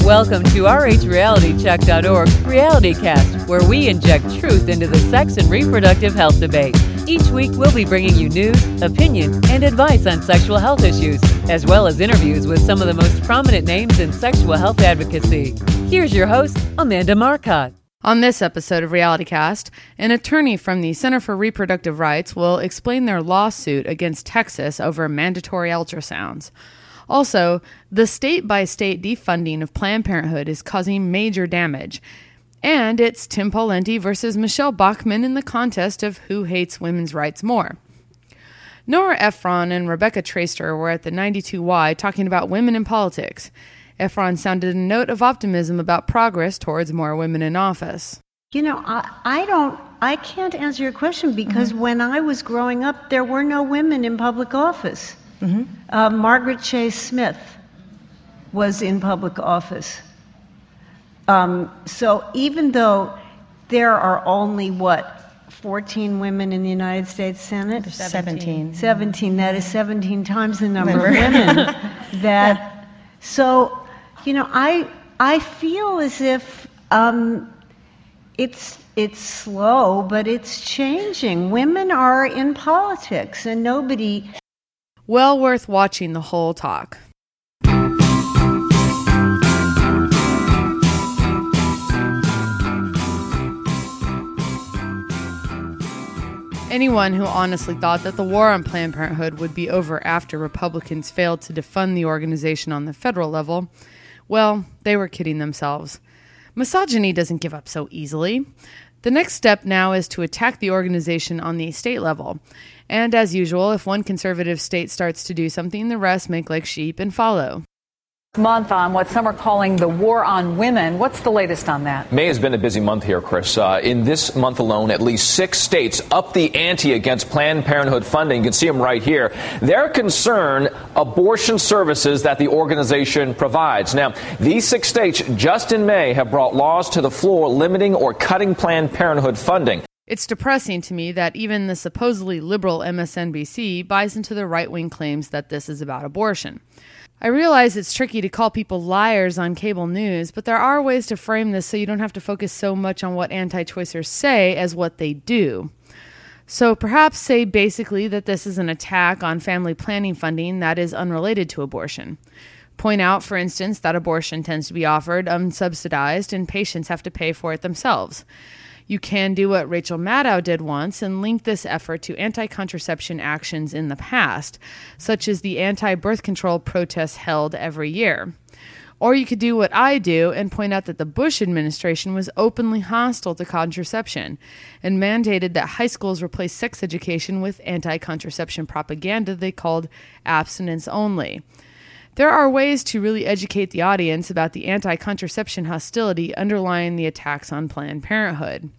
Welcome to RHRealityCheck.org RealityCast, where we inject truth into the sex and reproductive health debate. Each week, we'll be bringing you news, opinion, and advice on sexual health issues, as well as interviews with some of the most prominent names in sexual health advocacy. Here's your host, Amanda Marcotte. On this episode of RealityCast, an attorney from the Center for Reproductive Rights will explain their lawsuit against Texas over mandatory ultrasounds. Also, the state-by-state defunding of Planned Parenthood is causing major damage. And it's Tim Pawlenty versus Michelle Bachmann in the contest of who hates women's rights more. Nora Ephron and Rebecca Traister were at the 92Y talking about women in politics. Ephron sounded a note of optimism about progress towards more women in office. You know, I can't answer your question because when I was growing up, there were no women in public office. Margaret Chase Smith was in public office. So even though there are only, 14 women in the United States Senate? 17. 17. That is 17 times the number of women. So, you know, I feel as if it's slow, but it's changing. Women are in politics, and nobody... Well worth watching the whole talk. Anyone who honestly thought that the war on Planned Parenthood would be over after Republicans failed to defund the organization on the federal level, well, they were kidding themselves. Misogyny doesn't give up so easily. The next step now is to attack the organization on the state level. And as usual, if one conservative state starts to do something, the rest make like sheep and follow. Month on what some are calling the war on women. What's the latest on that? May has been a busy month here, Chris. In this month alone, at least 6 states upped the ante against Planned Parenthood funding. You can see them right here. Their concern, abortion services that the organization provides. Now, these 6 states just in May have brought laws to the floor limiting or cutting Planned Parenthood funding. It's depressing to me that even the supposedly liberal MSNBC buys into the right-wing claims that this is about abortion. I realize it's tricky to call people liars on cable news, but there are ways to frame this so you don't have to focus so much on what anti-choicers say as what they do. So perhaps say basically that this is an attack on family planning funding that is unrelated to abortion. Point out, for instance, that abortion tends to be offered unsubsidized and patients have to pay for it themselves. You can do what Rachel Maddow did once and link this effort to anti-contraception actions in the past, such as the anti-birth control protests held every year. Or you could do what I do and point out that the Bush administration was openly hostile to contraception and mandated that high schools replace sex education with anti-contraception propaganda they called abstinence only. There are ways to really educate the audience about the anti-contraception hostility underlying the attacks on Planned Parenthood.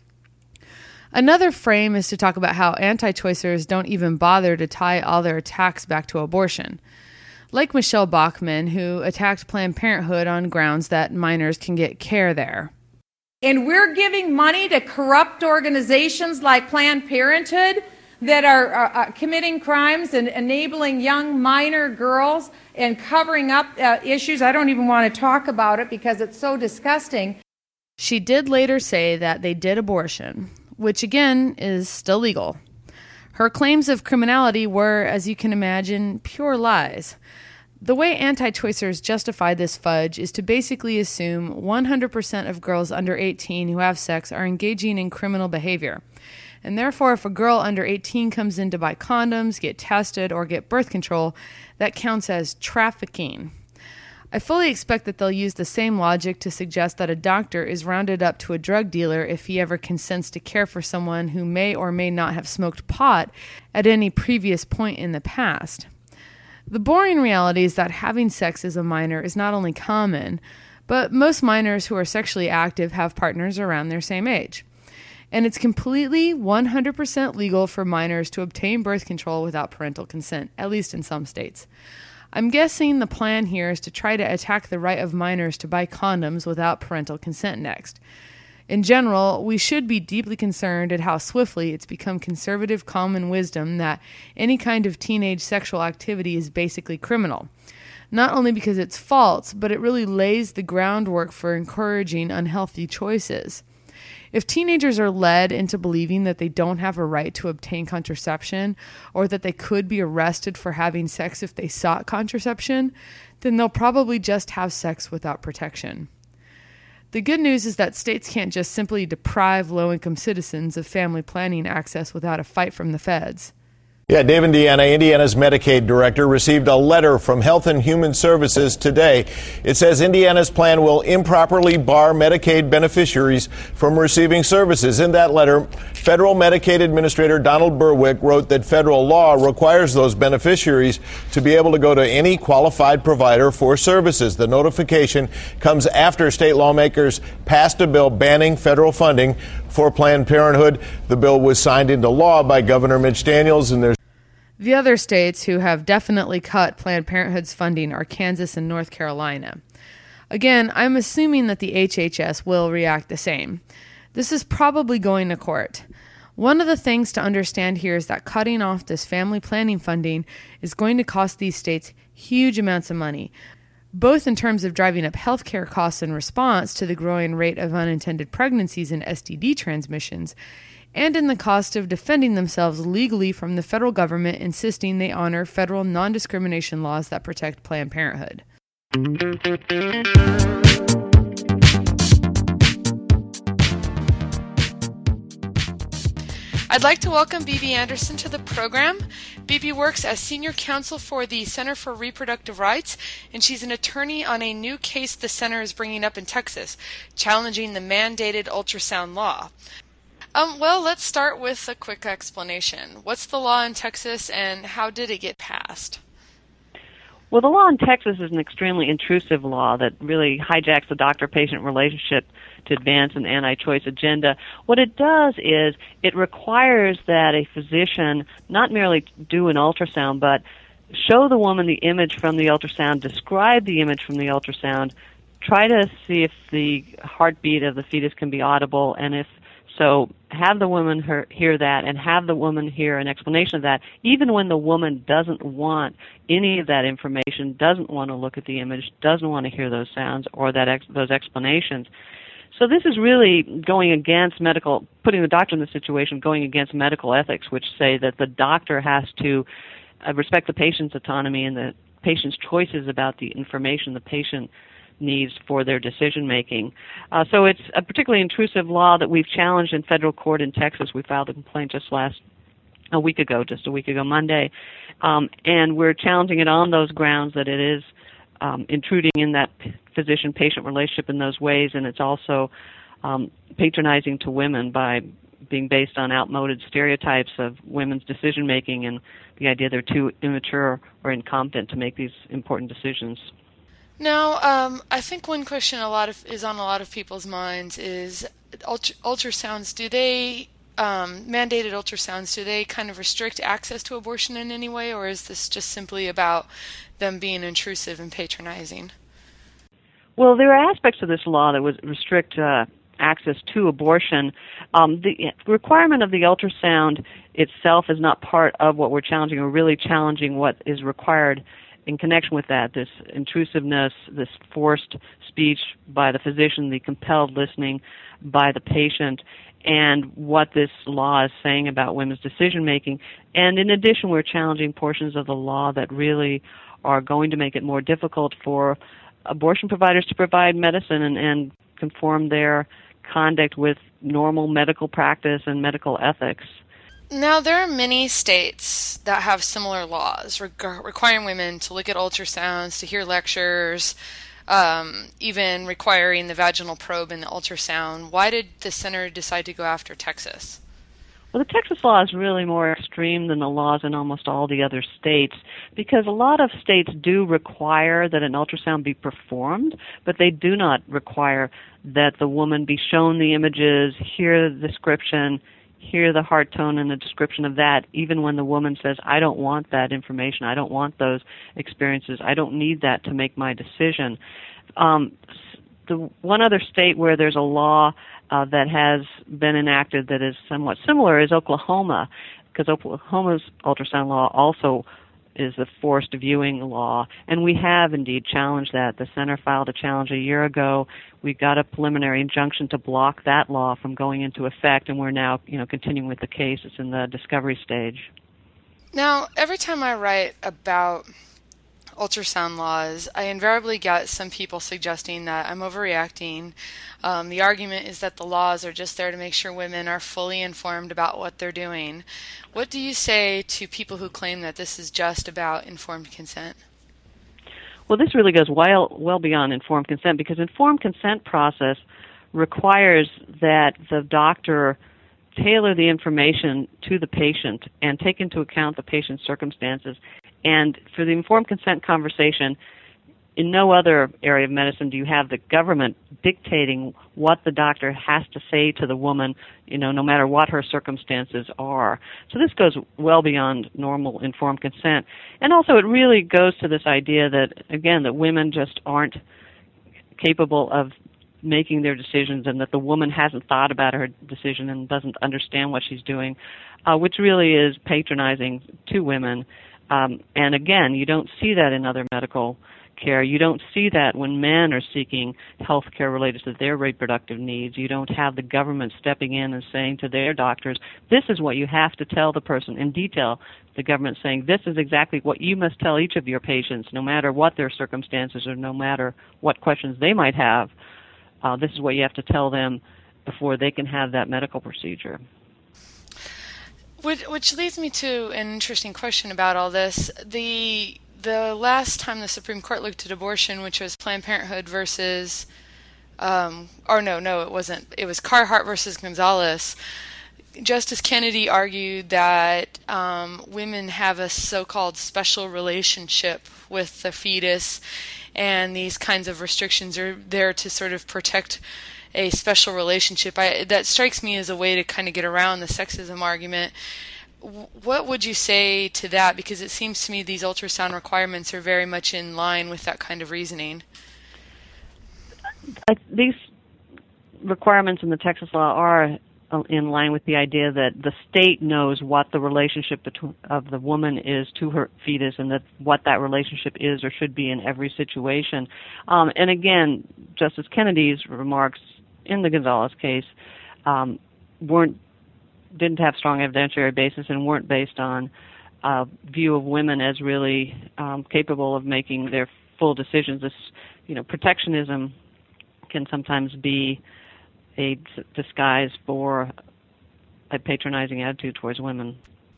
Another frame is to talk about how anti-choicers don't even bother to tie all their attacks back to abortion. Like Michelle Bachmann, who attacked Planned Parenthood on grounds that minors can get care there. And we're giving money to corrupt organizations like Planned Parenthood that are committing crimes and enabling young minor girls and covering up issues. I don't even want to talk about it because it's so disgusting. She did later say that they did abortion, which again is still legal. Her claims of criminality were, as you can imagine, pure lies. The way anti-choicers justify this fudge is to basically assume 100% of girls under 18 who have sex are engaging in criminal behavior. And therefore, if a girl under 18 comes in to buy condoms, get tested, or get birth control, that counts as trafficking. I fully expect that they'll use the same logic to suggest that a doctor is rounded up to a drug dealer if he ever consents to care for someone who may or may not have smoked pot at any previous point in the past. The boring reality is that having sex as a minor is not only common, but most minors who are sexually active have partners around their same age. And it's completely 100% legal for minors to obtain birth control without parental consent, at least in some states. I'm guessing the plan here is to try to attack the right of minors to buy condoms without parental consent next. In general, we should be deeply concerned at how swiftly it's become conservative common wisdom that any kind of teenage sexual activity is basically criminal. not only because it's false, but it really lays the groundwork for encouraging unhealthy choices. If teenagers are led into believing that they don't have a right to obtain contraception, or that they could be arrested for having sex if they sought contraception, then they'll probably just have sex without protection. The good news is that states can't just simply deprive low-income citizens of family planning access without a fight from the feds. Yeah, Dave Indiana, Indiana's Medicaid director, received a letter from Health and Human Services today. It says Indiana's plan will improperly bar Medicaid beneficiaries from receiving services. In that letter, federal Medicaid Administrator Donald Berwick wrote that federal law requires those beneficiaries to be able to go to any qualified provider for services. The notification comes after state lawmakers passed a bill banning federal funding for Planned Parenthood. The bill was signed into law by Governor Mitch Daniels, and there's The other states who have definitely cut Planned Parenthood's funding are Kansas and North Carolina. Again, I'm assuming that the HHS will react the same. This is probably going to court. One of the things to understand here is that cutting off this family planning funding is going to cost these states huge amounts of money, both in terms of driving up healthcare costs in response to the growing rate of unintended pregnancies and STD transmissions, and in the cost of defending themselves legally from the federal government insisting they honor federal non-discrimination laws that protect Planned Parenthood. I'd like to welcome Bibi Anderson to the program. Bibi works as senior counsel for the Center for Reproductive Rights, and she's an attorney on a new case the center is bringing up in Texas, challenging the mandated ultrasound law. Well, let's start with a quick explanation. What's the law in Texas, and how did it get passed? Well, the law in Texas is an extremely intrusive law that really hijacks the doctor-patient relationship to advance an anti-choice agenda. What it does is it requires that a physician not merely do an ultrasound, but show the woman the image from the ultrasound, describe the image from the ultrasound, try to see if the heartbeat of the fetus can be audible, and if so, have the woman hear that and have the woman hear an explanation of that, even when the woman doesn't want any of that information, doesn't want to look at the image, doesn't want to hear those sounds or those explanations. So this is really going against putting the doctor in the situation, going against medical ethics, which say that the doctor has to respect the patient's autonomy and the patient's choices about the information the patient needs for their decision-making. So it's a particularly intrusive law that we've challenged in federal court in Texas. We filed a complaint just a week ago Monday, and we're challenging it on those grounds that it is intruding in that physician-patient relationship in those ways, and it's also patronizing to women by being based on outmoded stereotypes of women's decision-making and the idea they're too immature or incompetent to make these important decisions. Now, I think one question is on a lot of people's minds is ultrasounds. Do they, mandated ultrasounds, do they kind of restrict access to abortion in any way, or is this just simply about them being intrusive and patronizing? Well, there are aspects of this law that would restrict access to abortion. The requirement of the ultrasound itself is not part of what we're challenging. We're really challenging what is required in connection with that, this intrusiveness, this forced speech by the physician, the compelled listening by the patient, and what this law is saying about women's decision-making. And in addition, we're challenging portions of the law that really are going to make it more difficult for abortion providers to provide medicine and conform their conduct with normal medical practice and medical ethics. Now, there are many states that have similar laws requiring women to look at ultrasounds, to hear lectures, even requiring the vaginal probe in the ultrasound. Why did the center decide to go after Texas? Well, the Texas law is really more extreme than the laws in almost all the other states because a lot of states do require that an ultrasound be performed, but they do not require that the woman be shown the images, hear the description, hear the heart tone and the description of that, even when the woman says, I don't want that information, I don't want those experiences, I don't need that to make my decision. The one other state where there's a law that has been enacted that is somewhat similar is Oklahoma, because Oklahoma's ultrasound law also is the forced viewing law, and we have indeed challenged that. The center filed a challenge a year ago. We got a preliminary injunction to block that law from going into effect, and we're now, continuing with the case. It's in the discovery stage. Now, every time I write about ultrasound laws, I invariably get some people suggesting that I'm overreacting. The argument is that the laws are just there to make sure women are fully informed about what they're doing. What do you say to people who claim that this is just about informed consent? Well, this really goes well beyond informed consent, because informed consent process requires that the doctor tailor the information to the patient and take into account the patient's circumstances. And for the informed consent conversation, in no other area of medicine do you have the government dictating what the doctor has to say to the woman, no matter what her circumstances are. So this goes well beyond normal informed consent. And also it really goes to this idea that, again, that women just aren't capable of making their decisions, and that the woman hasn't thought about her decision and doesn't understand what she's doing, which really is patronizing to women. And again, you don't see that in other medical care. You don't see that when men are seeking health care related to their reproductive needs. You don't have the government stepping in and saying to their doctors, this is what you have to tell the person in detail. The government saying, this is exactly what you must tell each of your patients, no matter what their circumstances or no matter what questions they might have. This is what you have to tell them before they can have that medical procedure. Which leads me to an interesting question about all this. The last time the Supreme Court looked at abortion, which was Planned Parenthood versus, it wasn't. It was Carhart versus Gonzalez. Justice Kennedy argued that women have a so-called special relationship with the fetus, and these kinds of restrictions are there to sort of protect a special relationship. That strikes me as a way to kind of get around the sexism argument. What would you say to that? Because it seems to me these ultrasound requirements are very much in line with that kind of reasoning. These requirements in the Texas law are in line with the idea that the state knows what the relationship of the woman is to her fetus, and that what that relationship is or should be in every situation. And again, Justice Kennedy's remarks in the Gonzalez case didn't have strong evidentiary basis and weren't based on a view of women as really capable of making their full decisions. This, protectionism can sometimes be a disguise for a patronizing attitude towards women.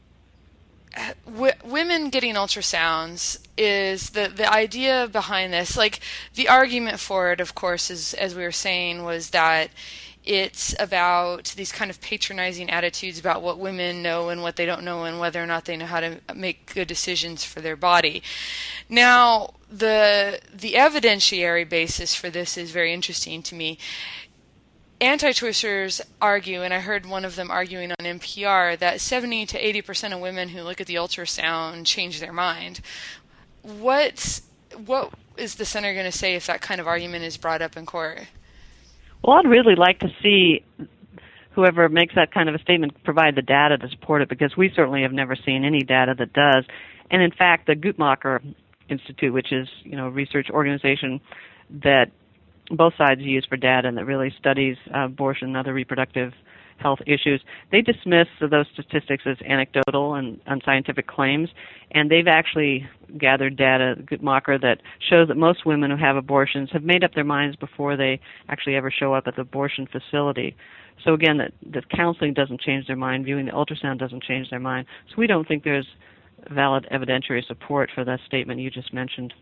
Women getting ultrasounds is the idea behind this. Like, the argument for it, of course, is, as we were saying, was that it's about these kind of patronizing attitudes about what women know and what they don't know, and whether or not they know how to make good decisions for their body. Now, the evidentiary basis for this is very interesting to me. Anti-choicers argue, and I heard one of them arguing on NPR, that 70 to 80% of women who look at the ultrasound change their mind. What is the center going to say if that kind of argument is brought up in court? Well, I'd really like to see whoever makes that kind of a statement provide the data to support it, because we certainly have never seen any data that does. And in fact, the Guttmacher Institute, which is a research organization that both sides use for data and that really studies abortion and other reproductive health issues, they dismiss those statistics as anecdotal and unscientific claims, and they've actually gathered data, Guttmacher, that shows that most women who have abortions have made up their minds before they actually ever show up at the abortion facility. So again, that counseling doesn't change their mind, viewing the ultrasound doesn't change their mind. So we don't think there's valid evidentiary support for that statement you just mentioned.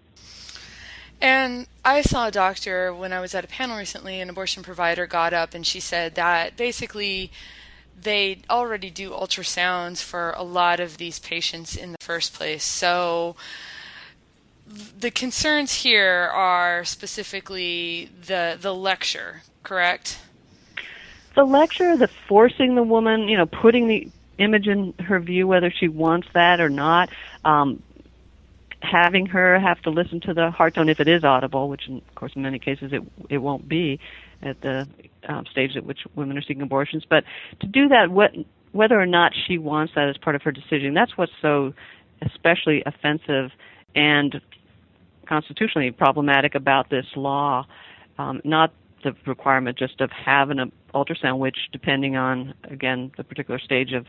And I saw a doctor when I was at a panel recently, an abortion provider got up and she said that basically they already do ultrasounds for a lot of these patients in the first place. So the concerns here are specifically the lecture, correct? The lecture, the forcing the woman, putting the image in her view, whether she wants that or not, having her have to listen to the heart tone if it is audible, which of course in many cases it won't be at the stage at which women are seeking abortions. But to do that, whether or not she wants that as part of her decision, that's what's so especially offensive and constitutionally problematic about this law. Not the requirement just of having an ultrasound, which, depending on, again, the particular stage of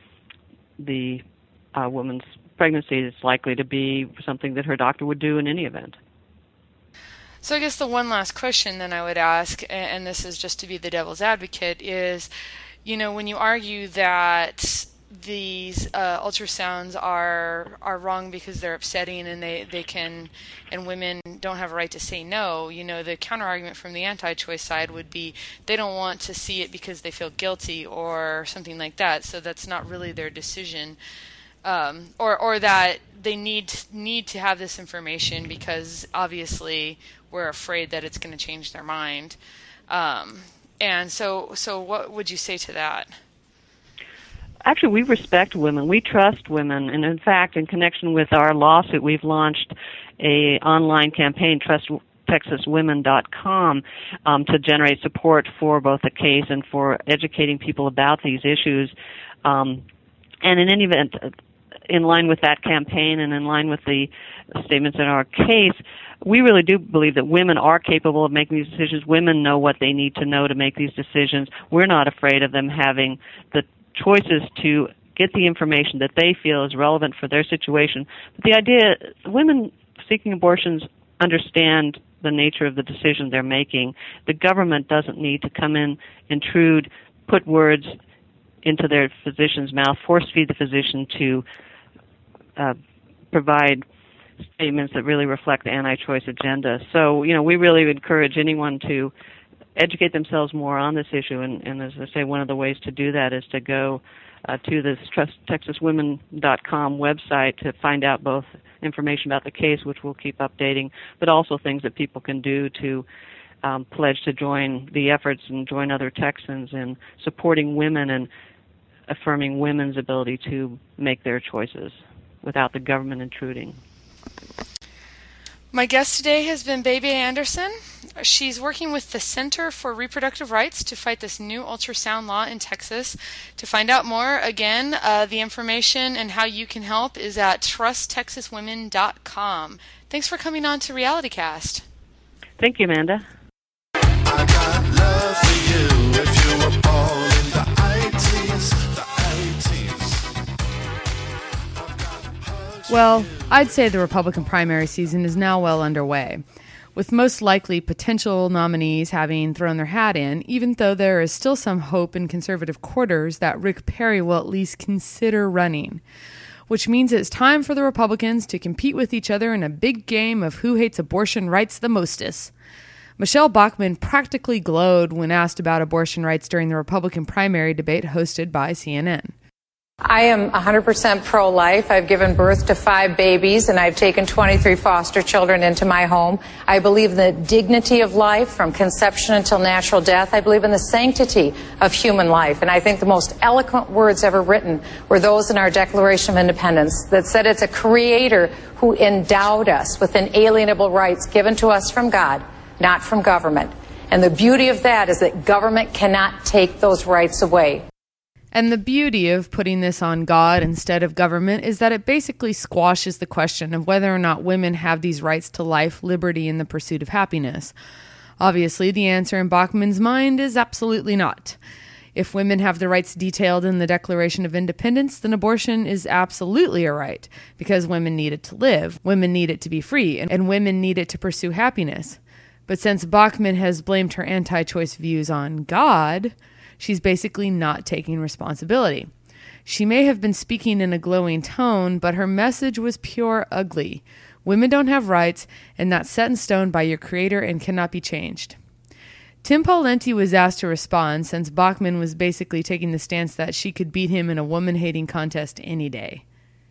the woman's pregnancy, is likely to be something that her doctor would do in any event. So I guess the one last question then I would ask, and this is just to be the devil's advocate, is, when you argue that these ultrasounds are wrong because they're upsetting and they can, and women don't have a right to say no, the counter argument from the anti-choice side would be they don't want to see it because they feel guilty or something like that, so that's not really their decision, or that they need to have this information because obviously we're afraid that it's going to change their mind, and so what would you say to that? Actually, we respect women. We trust women. And in fact, in connection with our lawsuit, we've launched an online campaign, TrustTexasWomen.com, to generate support for both the case and for educating people about these issues. And in any event, in line with that campaign and in line with the statements in our case, we really do believe that women are capable of making these decisions. Women know what they need to know to make these decisions. We're not afraid of them having the choices to get the information that they feel is relevant for their situation. But the idea, women seeking abortions understand the nature of the decision they're making. The government doesn't need to come in, intrude, put words into their physician's mouth, force feed the physician to provide statements that really reflect the anti-choice agenda. So, we really encourage anyone to educate themselves more on this issue, and as I say, one of the ways to do that is to go to this TrustTexasWomen.com website to find out both information about the case, which we'll keep updating, but also things that people can do to pledge to join the efforts and join other Texans in supporting women and affirming women's ability to make their choices without the government intruding. My guest today has been Bebe Anderson. She's working with the Center for Reproductive Rights to fight this new ultrasound law in Texas. To find out more, again, the information and how you can help is at TrustTexasWomen.com. Thanks for coming on to RealityCast. Thank you, Amanda. I got love for you if you were born in the 80s. Well, I'd say the Republican primary season is now well underway, with most likely potential nominees having thrown their hat in, even though there is still some hope in conservative quarters that Rick Perry will at least consider running, which means it's time for the Republicans to compete with each other in a big game of who hates abortion rights the mostest. Michelle Bachmann practically glowed when asked about abortion rights during the Republican primary debate hosted by CNN. I am 100% pro-life. I've given birth to 5 babies, and I've taken 23 foster children into my home. I believe in the dignity of life from conception until natural death. I believe in the sanctity of human life. And I think the most eloquent words ever written were those in our Declaration of Independence that said it's a creator who endowed us with inalienable rights given to us from God, not from government. And the beauty of that is that government cannot take those rights away. And the beauty of putting this on God instead of government is that it basically squashes the question of whether or not women have these rights to life, liberty, and the pursuit of happiness. Obviously, the answer in Bachmann's mind is absolutely not. If women have the rights detailed in the Declaration of Independence, then abortion is absolutely a right, because women need it to live, women need it to be free, and women need it to pursue happiness. But since Bachmann has blamed her anti-choice views on God, she's basically not taking responsibility. She may have been speaking in a glowing tone, but her message was pure ugly. Women don't have rights, and that's set in stone by your creator and cannot be changed. Tim Pawlenty was asked to respond, since Bachmann was basically taking the stance that she could beat him in a woman-hating contest any day.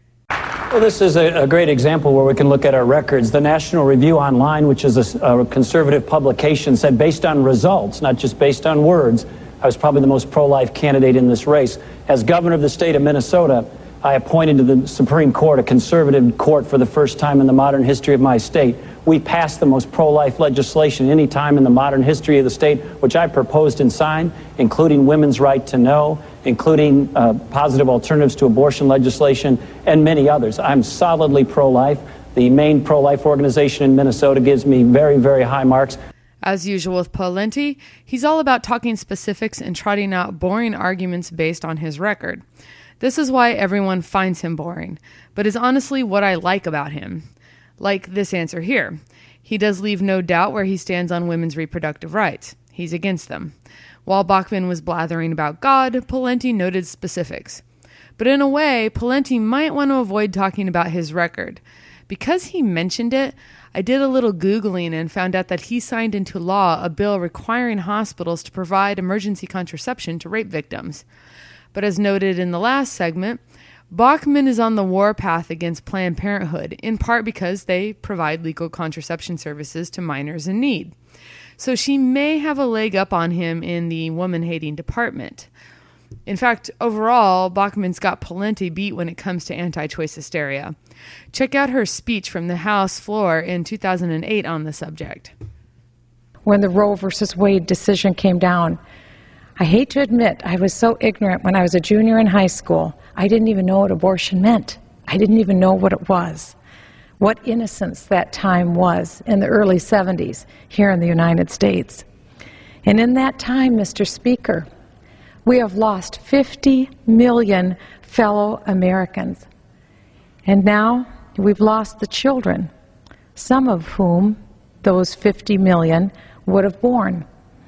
Well, this is a great example where we can look at our records. The National Review Online, which is a conservative publication, said based on results, not just based on words, I was probably the most pro-life candidate in this race. As governor of the state of Minnesota, I appointed to the Supreme Court a conservative court for the first time in the modern history of my state. We passed the most pro-life legislation any time in the modern history of the state, which I proposed and signed, including women's right to know including positive alternatives to abortion legislation and many others. I'm solidly pro-life. The main pro-life organization in Minnesota gives me very, very high marks. As usual with Pawlenty, he's all about talking specifics and trotting out boring arguments based on his record. This is why everyone finds him boring, but is honestly what I like about him. Like this answer here. He does leave no doubt where he stands on women's reproductive rights. He's against them. While Bachmann was blathering about God, Pawlenty noted specifics. But in a way, Pawlenty might want to avoid talking about his record. Because he mentioned it, I did a little Googling and found out that he signed into law a bill requiring hospitals to provide emergency contraception to rape victims. But as noted in the last segment, Bachmann is on the warpath against Planned Parenthood, in part because they provide legal contraception services to minors in need. So she may have a leg up on him in the woman-hating department. In fact, overall, Bachmann's got Pawlenty beat when it comes to anti-choice hysteria. Check out her speech from the House floor in 2008 on the subject. When the Roe versus Wade decision came down, I hate to admit I was so ignorant when I was a junior in high school. I didn't even know what abortion meant. I didn't even know what it was. What innocence that time was in the early 70s here in the United States. And in that time, Mr. Speaker, we have lost 50 million fellow Americans. And now we've lost the children, some of whom those 50 million would have borne.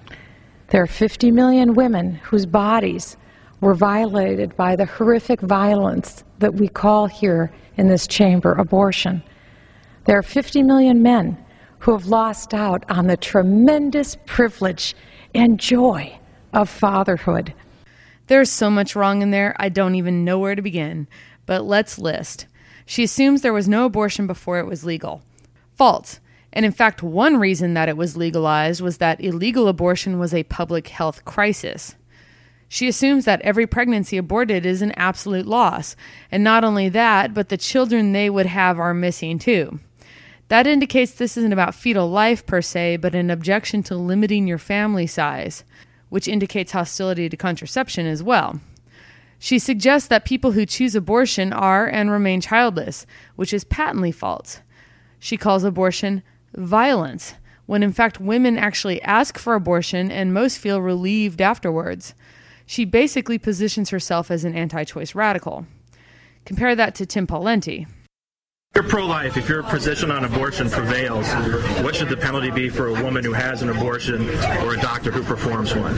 There are 50 million women whose bodies were violated by the horrific violence that we call here in this chamber abortion. There are 50 million men who have lost out on the tremendous privilege and joy of fatherhood. There's so much wrong in there, I don't even know where to begin. But let's list. She assumes there was no abortion before it was legal. False. And in fact, one reason that it was legalized was that illegal abortion was a public health crisis. She assumes that every pregnancy aborted is an absolute loss. And not only that, but the children they would have are missing too. That indicates this isn't about fetal life per se, but an objection to limiting your family size, which indicates hostility to contraception as well. She suggests that people who choose abortion are and remain childless, which is patently false. She calls abortion violence, when in fact women actually ask for abortion and most feel relieved afterwards. She basically positions herself as an anti-choice radical. Compare that to Tim Pawlenty. If you're pro-life, if your position on abortion prevails, what should the penalty be for a woman who has an abortion or a doctor who performs one?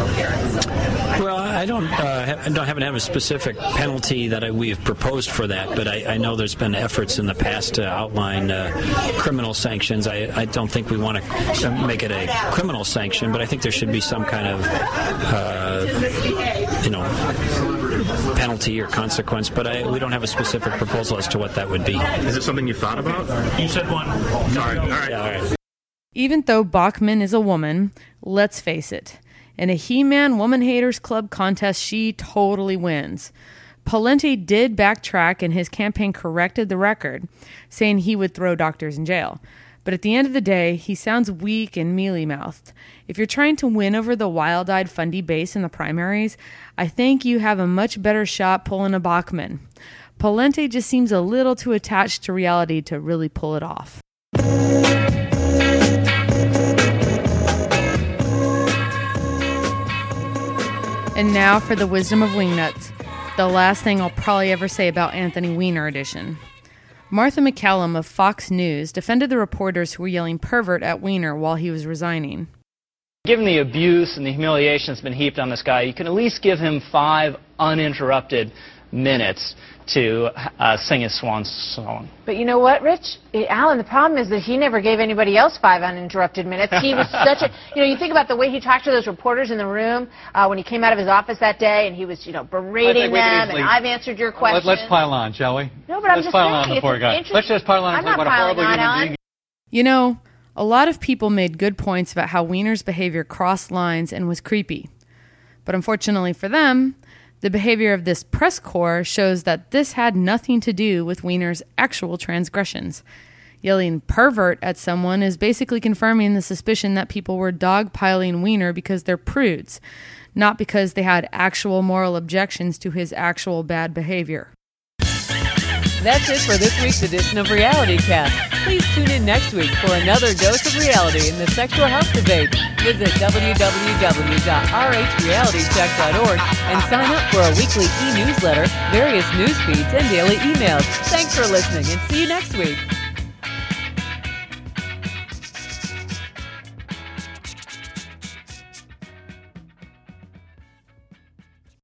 Well, I haven't have a specific penalty that we've proposed for that, but I know there's been efforts in the past to outline criminal sanctions. I don't think we want to make it a criminal sanction, but I think there should be some kind of, penalty or consequence. But we don't have a specific proposal as to what that would be. Is it something you thought about? You said one. Sorry. All right. Yeah, all right. Even though Bachmann is a woman, let's face it, in a He-Man Woman Haters Club contest, she totally wins. Pawlenty did backtrack and his campaign corrected the record, saying he would throw doctors in jail. But at the end of the day, he sounds weak and mealy-mouthed. If you're trying to win over the wild-eyed Fundy base in the primaries, I think you have a much better shot pulling a Bachmann. Pawlenty just seems a little too attached to reality to really pull it off. And now for the wisdom of Wingnuts, the last thing I'll probably ever say about Anthony Weiner edition. Martha MacCallum of Fox News defended the reporters who were yelling pervert at Weiner while he was resigning. Given the abuse and the humiliation that's been heaped on this guy, you can at least give him 5 uninterrupted minutes to sing his swan song. But you know what, Rich? Alan, the problem is that he never gave anybody else 5 uninterrupted minutes. He was such a, you think about the way he talked to those reporters in the room when he came out of his office that day, and he was, berating them, and I've answered your questions. Let's pile on, shall we? No, but I'm just saying, pile on the poor guy. Let's just pile on and say what a horrible human being. A lot of people made good points about how Weiner's behavior crossed lines and was creepy. But unfortunately for them, the behavior of this press corps shows that this had nothing to do with Weiner's actual transgressions. Yelling pervert at someone is basically confirming the suspicion that people were dogpiling Weiner because they're prudes, not because they had actual moral objections to his actual bad behavior. That's it for this week's edition of Reality Cast. Please tune in next week for another dose of reality in the sexual health debate. Visit www.rhrealitycheck.org and sign up for a weekly e-newsletter, various news feeds, and daily emails. Thanks for listening and see you next week.